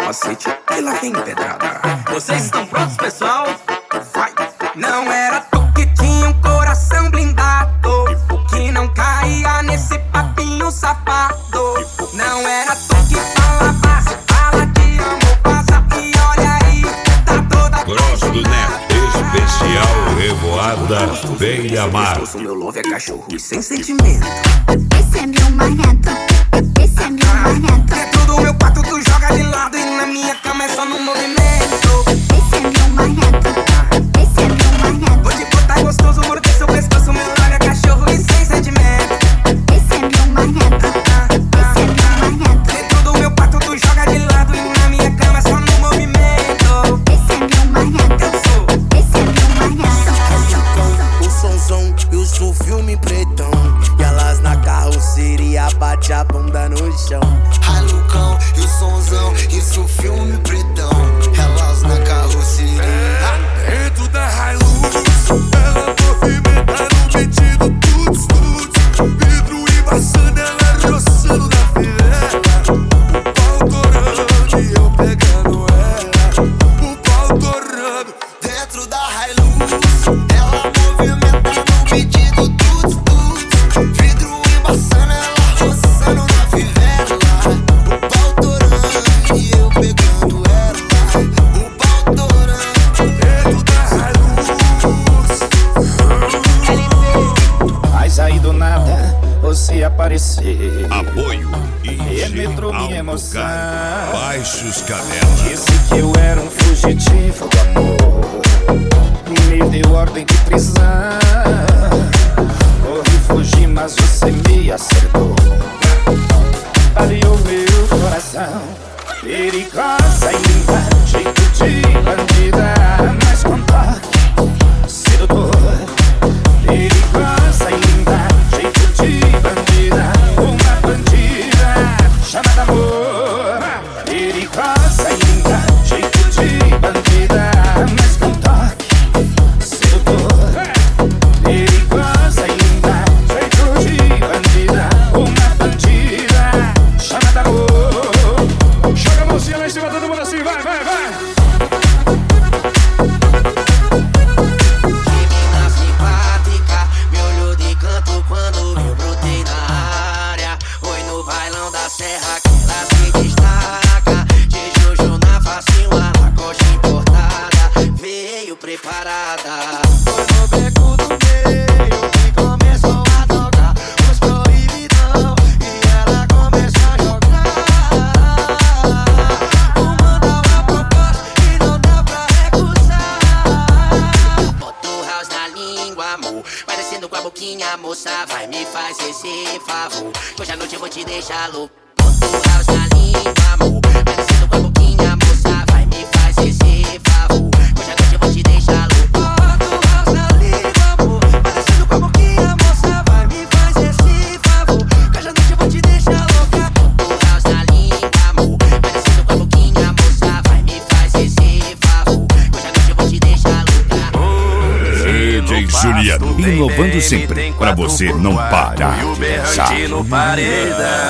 capacete e lá vem pedrada. Vocês estão prontos, pessoal? Vai! Não era tu que tinha um coração blindado, que não caía nesse papinho safado. Não era tu que fala de amor, passa e olha aí, tá toda Grosso do Neto, especial revoada bem amado. O meu love é cachorro e sem sentimento. Esse é meu marrento, esse é meu marrento. Dentro do meu quarto tu joga de lado e na minha cama é só no movimento. Esse é meu marrento, esse é meu marrento. Vou te botar gostoso, morder seu pescoço, meu love é cachorro e sem sentimento. Esse é meu marrento, esse é meu marrento. Dentro do meu quarto tu joga de lado e na minha cama é só no movimento. Esse é meu marrento, esse é meu marrento. O sonzão e o filme pretão, e elas na carroceria bate a bunda no chão. Ralucão e o sonzão e o filme pretão, elas na carroceria. Dentro da Hilux, ela movimenta no pedido tuts tuts. Vidro embaçando, ela roçando na fivela. O pau torando e eu pegando ela. O pau torando dentro da Hilux, ela movimenta no pedido tuts tuts. Vidro embaçando, ela roçando na fivela. O pau torando e eu pegando ela. O pau torando dentro da Hilux. Mas aí do nada você aparecer. Apoio Penetrou minha Engenho emoção. Autocar, Baixos Canela. Disse que eu era um fugitivo do amor, me deu ordem de prisão. Corri, fugi, mas você me acertou. Aliou meu coração. Perigosa e linda, jeito de bandida, mas com toque sedutor. Perigosa e linda, jeito de bandida, uma bandida chamada amor. Perigosa e linda, jeito de bandida, mas com toque sedutor. Perigosa e linda, jeito de bandida, uma bandida chamada amor. Joga a mãozinha lá em cima, todo mundo assim, vai, vai, vai. Menina simpática, me olhou de canto quando eu brotei na área. Foi no bailão da serra que ela se destaca. De Jojo na facinho, a lacoste importada. Veio preparada. Foi no beco do meio que começou a tocar os proibidão e ela começou a jogar. Manda uma proposta que não dá pra recusar. Bota o house na língua, amor. Vai descendo com a boquinha, moça. Vai, me faz esse favor. Hoje à noite eu vou te deixar louco. Bota o house na língua, amor. Vai descendo com a boquinha, moça. Vai, me faz esse favor. Hoje à noite eu vou te deixar louco. Bota o house na língua, amor. Vai descendo com a boquinha, moça. Vai, me faz esse favor. Hoje à noite eu vou te deixar louca. Bota o house na língua, amor. Vai descendo com a boquinha, moça. Vai, me faz esse favor. Hoje à noite eu vou te deixar louca. DJ Juliano, inovando sempre, pra você não parar E o de dançar. berrante no paredão.